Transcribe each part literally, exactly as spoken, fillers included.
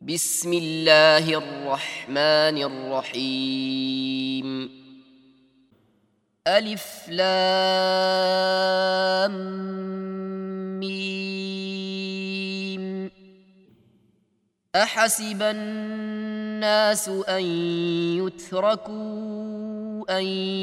بسم الله الرحمن الرحيم. ألف لام ميم. أحسب الناس أن يتركوا أن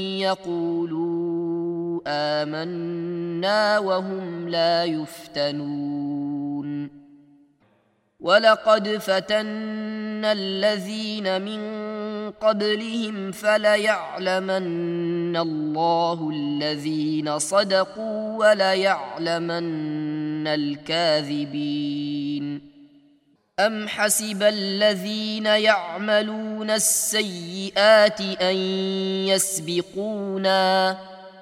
يقولوا آمنا وهم لا يفتنون. ولقد فتنا الذين من قبلهم فليعلمن الله الذين صدقوا وليعلمن الكاذبين. أم حسب الذين يعملون السيئات أن يسبقونا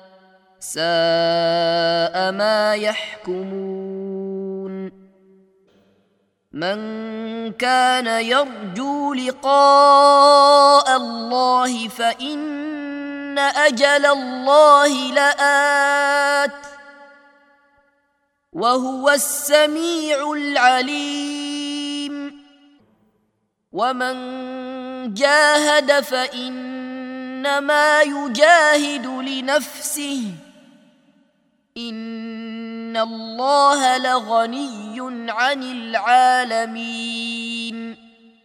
ساء ما يحكمون. من كان يرجو لقاء الله فإن أجل الله لآت وهو السميع العليم. ومن جاهد فإنما يجاهد لنفسه إن الله لغني عن العالمين.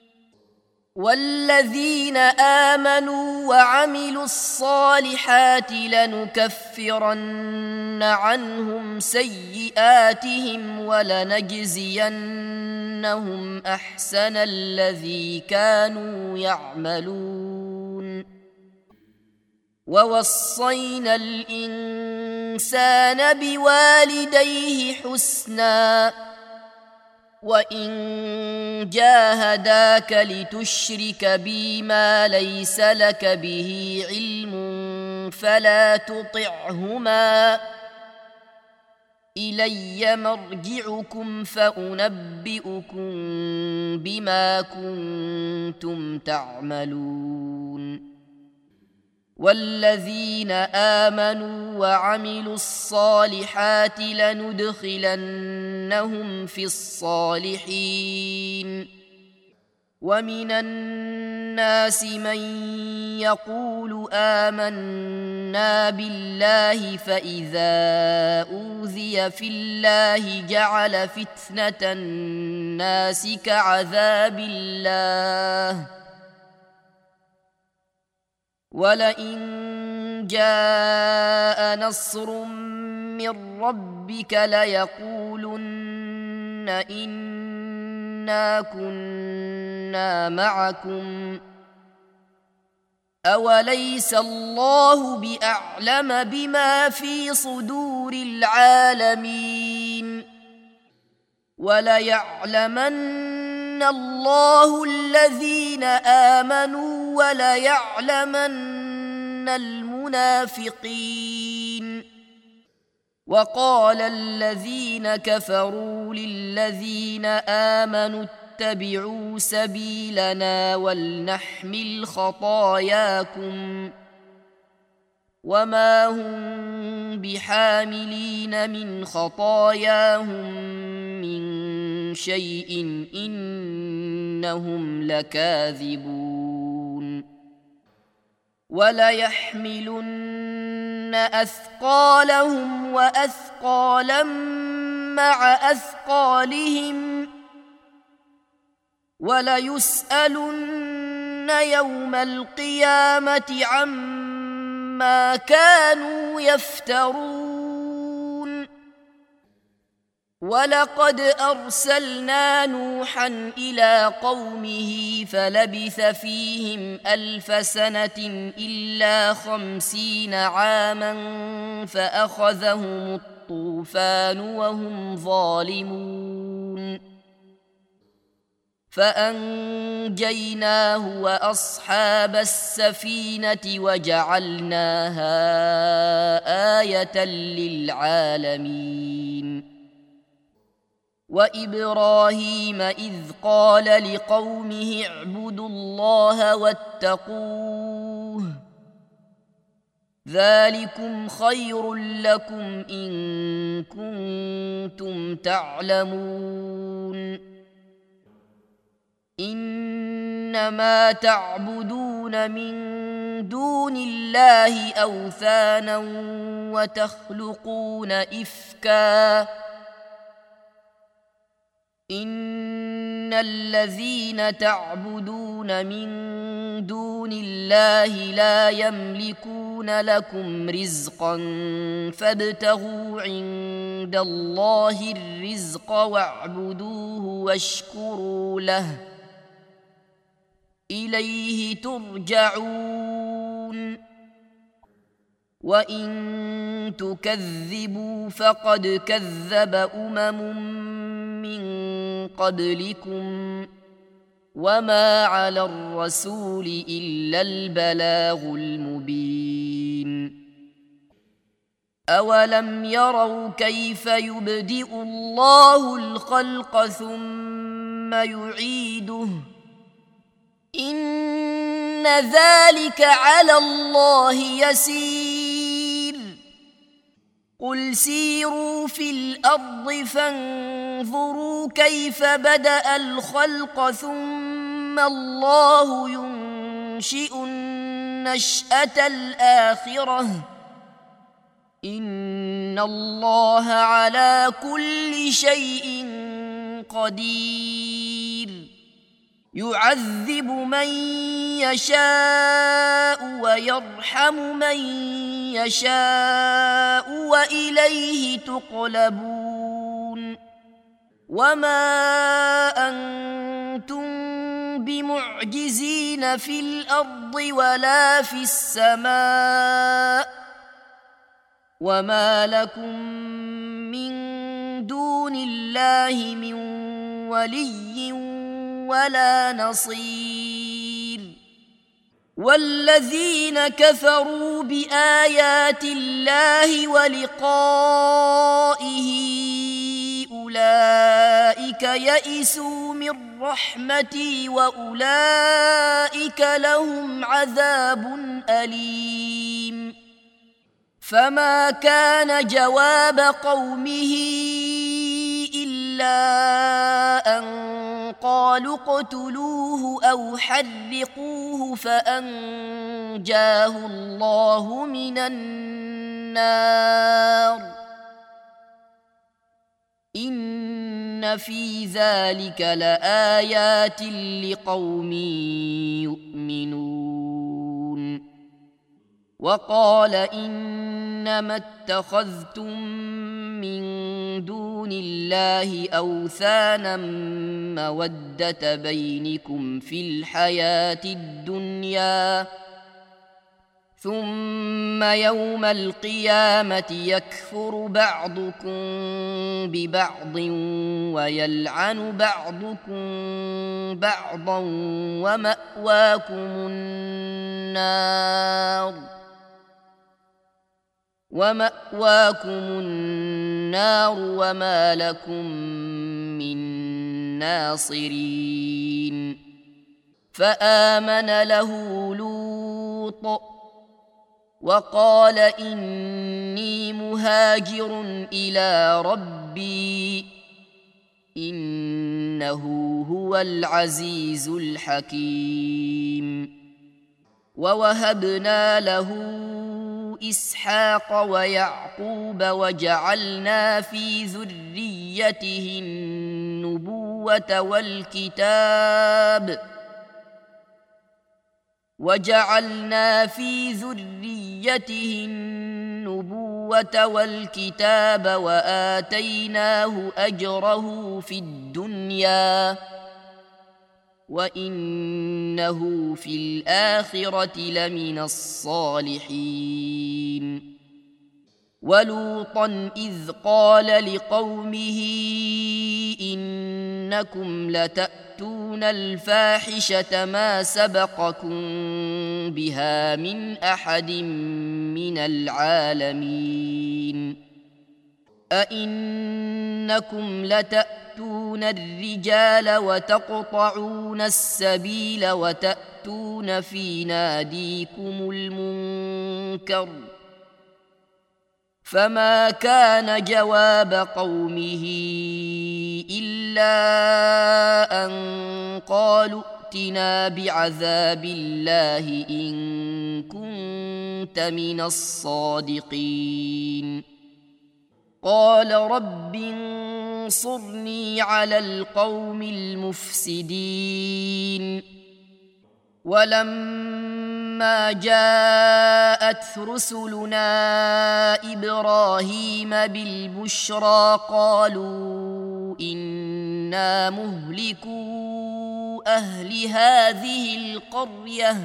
والذين آمنوا وعملوا الصالحات لنكفرن عنهم سيئاتهم ولنجزينهم أحسن الذي كانوا يعملون. ووصينا الإنسان بوالديه حسنا وإن جاهداك لتشرك بي ما ليس لك به علم فلا تطعهما إلي مرجعكم فأنبئكم بما كنتم تعملون. والذين آمنوا وعملوا الصالحات لندخلنهم في الصالحين. ومن الناس من يقول آمنا بالله فإذا أوذي في الله جعل فتنة الناس كعذاب الله ولئن جاء نصر من ربك ليقولن إنا كنا معكم أوليس الله بأعلم بما في صدور العالمين. وليعلمن الله الذين آمنوا وليعلمن المنافقين. وقال الذين كفروا للذين آمنوا اتبعوا سبيلنا ولنحمل خطاياكم وما هم بحاملين من خطاياهم من شيء إنهم لكاذبون. وليحملن أثقالهم وأثقالا مع أثقالهم وليسألن يوم القيامة عما كانوا يفترون. ولقد أرسلنا نوحا إلى قومه فلبث فيهم ألف سنة إلا خمسين عاما فأخذهم الطوفان وهم ظالمون فأنجيناه وأصحاب السفينة وجعلناها آية للعالمين. وإبراهيم إذ قال لقومه اعبدوا الله واتقوه ذلكم خير لكم إن كنتم تعلمون. إنما تعبدون من دون الله أوثانا وتخلقون إفكا إن الذين تعبدون من دون الله لا يملكون لكم رزقا فابتغوا عند الله الرزق واعبدوه واشكروا له إليه ترجعون وإن تكذبوا فقد كذب أمم من قبلكم وما على الرسول إلا البلاغ المبين أولم يروا كيف يبدئ الله الخلق ثم يعيده إن ذلك على الله يسير قل سيروا في الأرض فانظروا كيف بدأ الخلق ثم الله ينشئ النشأة الآخرة إن الله على كل شيء قدير يعذب من يشاء ويرحم من يشاء وإليه تقلبون وما أنتم بمعجزين في الأرض ولا في السماء وما لكم من دون الله من ولي ولا نصير والذين كفروا بآيات الله ولقائه أولئك يئسوا من رحمتي وأولئك لهم عذاب أليم فما كان جواب قومه إلا أن قالوا اقتلوه أو حرقوه فأنجاه الله من النار إن في ذلك لآيات لقوم يؤمنون وقال إنما اتخذتم من دون الله أوثانا مودة بينكم في الحياة الدنيا ثم يوم القيامة يكفر بعضكم ببعض ويلعن بعضكم بعضا ومأواكم النار ومأواكم النار وما لكم من ناصرين فآمن له لوط وقال إني مهاجر إلى ربي إنه هو العزيز الحكيم ووهبنا له إسحاق ويعقوب وجعلنا في ذريته النبوة والكتاب وجعلنا في ذريته النبوة والكتاب وآتيناه أجره في الدنيا وإنه في الآخرة لمن الصالحين ولوطا إذ قال لقومه إنكم لتأتون الفاحشة ما سبقكم بها من أحد من العالمين أئنكم لتأتون الرجال وتقطعون السبيل وتأتون في ناديكم المنكر فما كان جواب قومه إلا أن قالوا ائتنا بعذاب الله إن كنت من الصادقين قال رب انصرني على القوم المفسدين ولما جاءت رسلنا إبراهيم بالبشرى قالوا إنا مهلكو أهل هذه القرية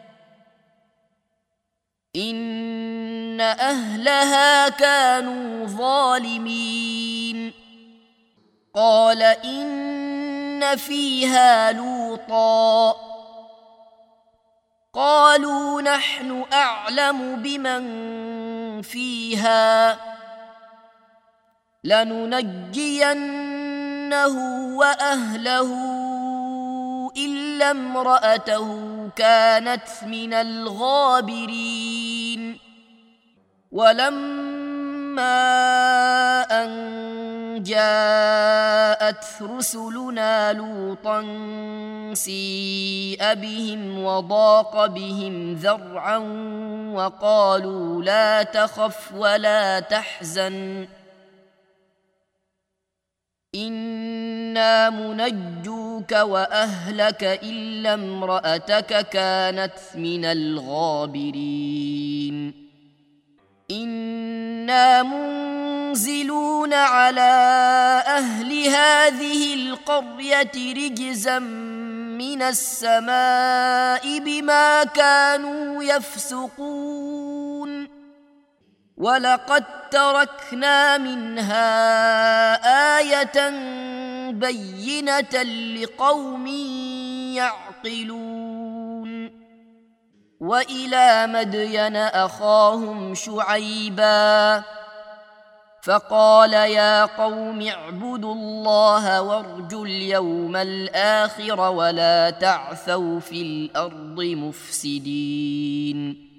إن أهلها كانوا ظالمين قال إن فيها لوطا قالوا نحن أعلم بمن فيها لننجينه وأهله إلا امرأته كانت من الغابرين ولما أن جاءت رسلنا لوطا سيء بهم وضاق بهم ذرعا وقالوا لا تخف ولا تحزن إنا منجوك وأهلك إلا امرأتك كانت من الغابرين إنا منزلون على أهل هذه القرية رجزا من السماء بما كانوا يفسقون ولقد تركنا منها آية بينة لقوم يعقلون وإلى مدين أخاهم شعيبا فقال يا قوم اعبدوا الله وارجوا اليوم الآخر ولا تعثوا في الأرض مفسدين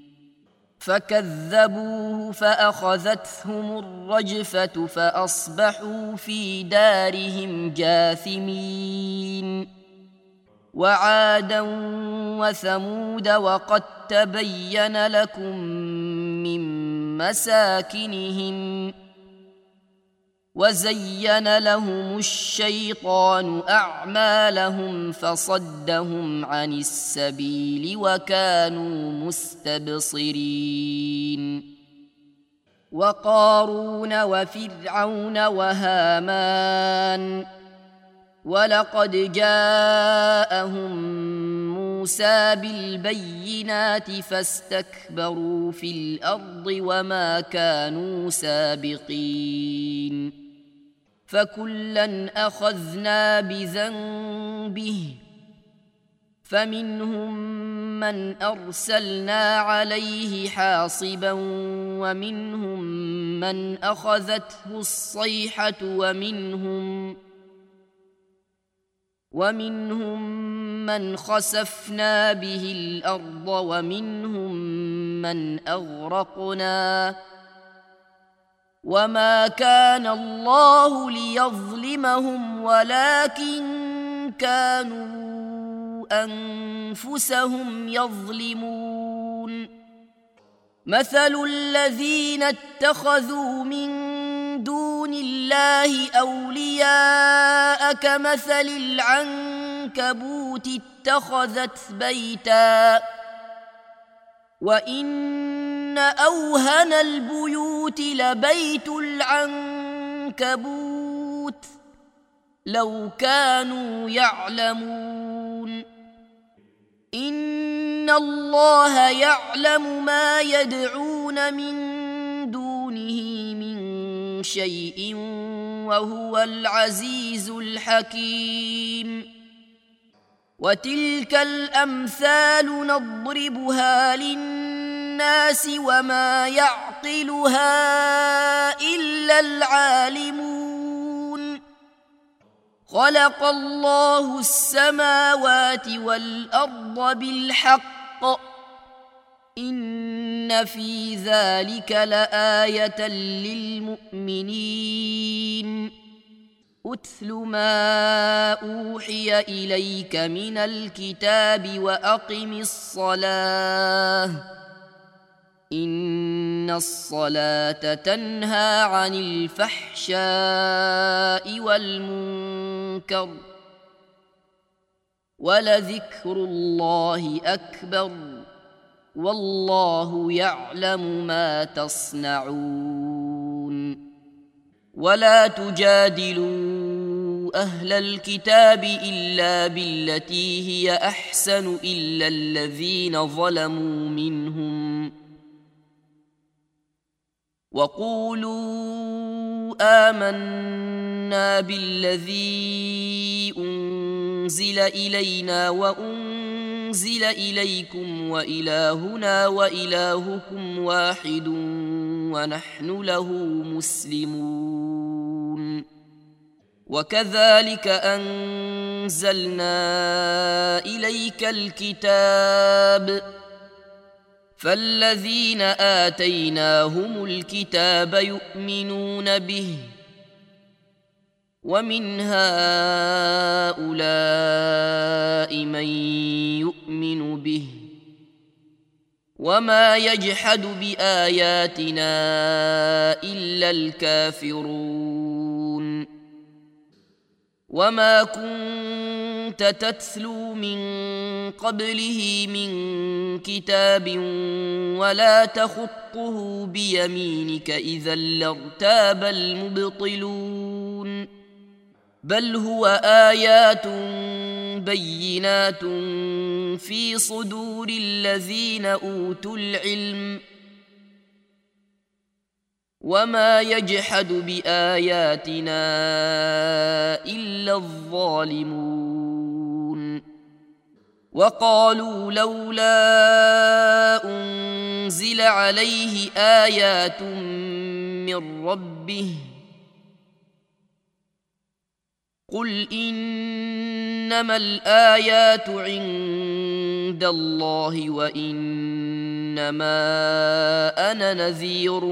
فكذبوه فأخذتهم الرجفة فأصبحوا في دارهم جاثمين وعادا وثمود وقد تبين لكم من مساكنهم وزين لهم الشيطان أعمالهم فصدهم عن السبيل وكانوا مستبصرين وقارون وفرعون وهامان ولقد جاءهم موسى بالبينات فاستكبروا في الأرض وما كانوا سابقين فكلا أخذنا بذنبه فمنهم من أرسلنا عليه حاصبا ومنهم من أخذته الصيحة ومنهم ومنهم من خسفنا به الأرض ومنهم من أغرقنا وما كان الله ليظلمهم ولكن كانوا أنفسهم يظلمون مثل الذين اتخذوا من دون الله أولياء كمثل العنكبوت اتخذت بيتا وإن أوهن البيوت لبيت العنكبوت لو كانوا يعلمون إن الله يعلم ما يدعون من دونه من شيء وهو العزيز الحكيم وتلك الأمثال نضربها للناس وما يعقلها إلا العالمون خلق الله السماوات والأرض بالحق إن في ذلك لآية للمؤمنين أتل ما أوحي إليك من الكتاب وأقم الصلاة إن الصلاة تنهى عن الفحشاء والمنكر ولذكر الله أكبر والله يعلم ما تصنعون ولا تجادلوا أهل الكتاب إلا بالتي هي أحسن إلا الذين ظلموا منهم وقولوا آمنا بالذي أنزل إلينا وأنزل إليكم وإلهنا وإلهكم واحد ونحن له مسلمون وكذلك أنزلنا إليك الكتاب فالذين آتيناهم الكتاب يؤمنون به ومن هؤلاء من يؤمن به وما يجحد بآياتنا إلا الكافرون وما كنت تتلو من قبله من كتاب ولا تخطه بيمينك إذا لارتاب المبطلون بل هو آيات بينات في صدور الذين أوتوا العلم وما يجحد بآياتنا إلا الظالمون وقالوا لولا أنزل عليه آيات من ربه قل إنما الآيات عند الله وإنما أنا نذير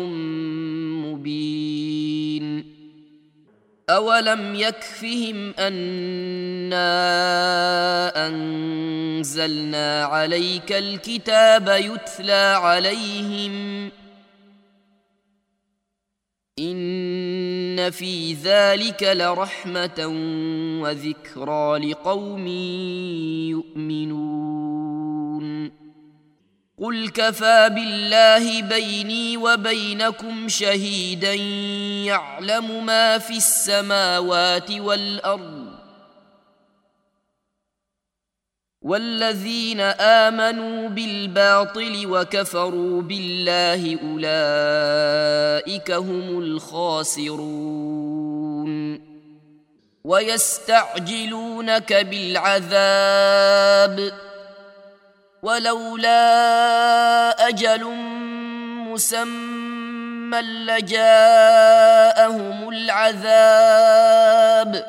مبين أولم يكفهم أنا أنزلنا عليك الكتاب يتلى عليهم إن في ذلك لرحمة وذكرى لقوم يؤمنون قل كفى بالله بيني وبينكم شهيدا يعلم ما في السماوات والأرض والذين آمنوا بالباطل وكفروا بالله أولئك هم الخاسرون ويستعجلونك بالعذاب ولولا أجل مسمى لجاءهم العذاب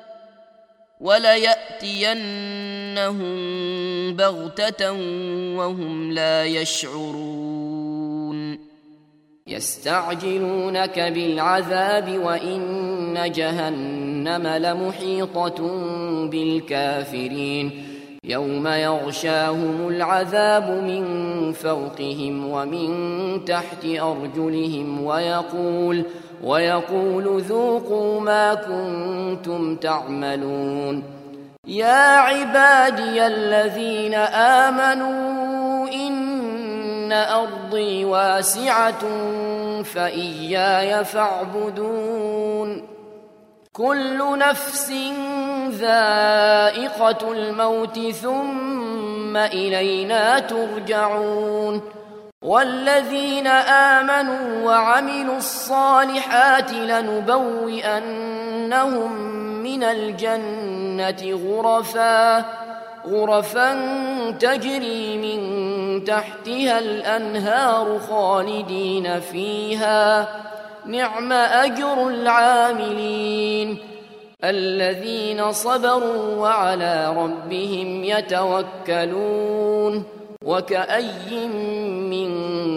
وليأتينهم بغتة وهم لا يشعرون يستعجلونك بالعذاب وإن جهنم لمحيطة بالكافرين يوم يغشاهم العذاب من فوقهم ومن تحت أرجلهم ويقول ويقول ذوقوا ما كنتم تعملون يا عبادي الذين آمنوا إن أرضي واسعة فإياي فاعبدون كل نفس ذائقة الموت ثم إلينا ترجعون والذين آمنوا وعملوا الصالحات لنبوئنهم من الجنة غرفا غرفا تجري من تحتها الأنهار خالدين فيها نعم أجر العاملين الذين صبروا وعلى ربهم يتوكلون وكأي من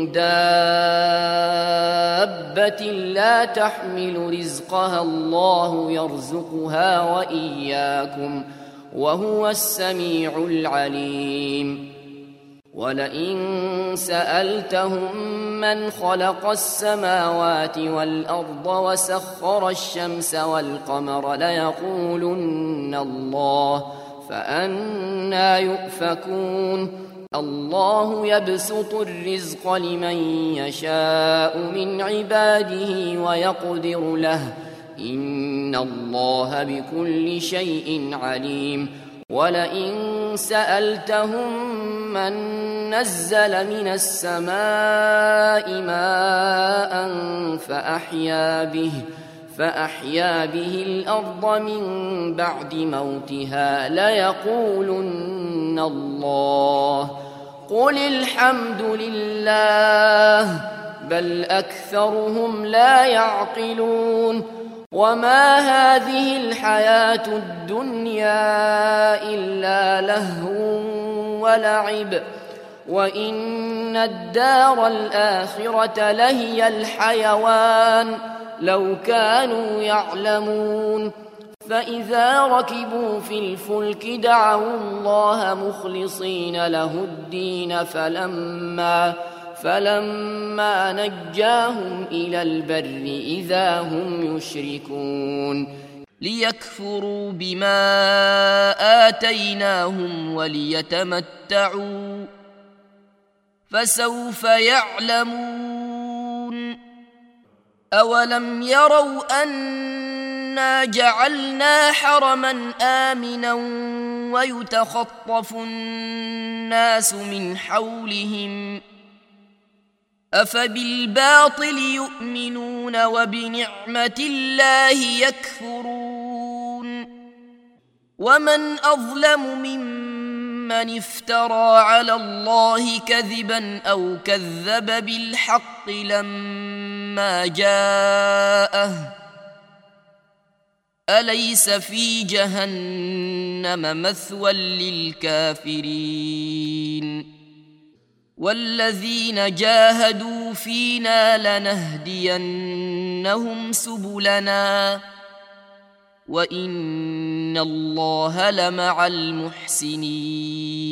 دابة لا تحمل رزقها الله يرزقها وإياكم وهو السميع العليم ولئن سألتهم من خلق السماوات والأرض وسخر الشمس والقمر ليقولن الله فأنى يؤفكون الله يبسط الرزق لمن يشاء من عباده ويقدر له إن الله بكل شيء عليم ولئن سألتهم من نزل من السماء ماء فأحيا به فأحيا به الأرض من بعد موتها ليقولن الله قل الحمد لله بل أكثرهم لا يعقلون وما هذه الحياة الدنيا إلا لهو ولعب وإن الدار الآخرة لهي الحيوان لو كانوا يعلمون فإذا ركبوا في الفلك دعوا الله مخلصين له الدين فلما فلما نجاهم إلى البر إذا هم يشركون ليكفروا بما آتيناهم وليتمتعوا فسوف يعلمون أولم يروا أنا جعلنا حرما آمنا ويتخطف الناس من حولهم أفبالباطل يؤمنون وبنعمة الله يكفرون ومن أظلم ممن افترى على الله كذبا أو كذب بالحق لما جاءه أليس في جهنم مثوى للكافرين والذين جاهدوا فينا لنهدينهم سبلنا وإن الله لمع المحسنين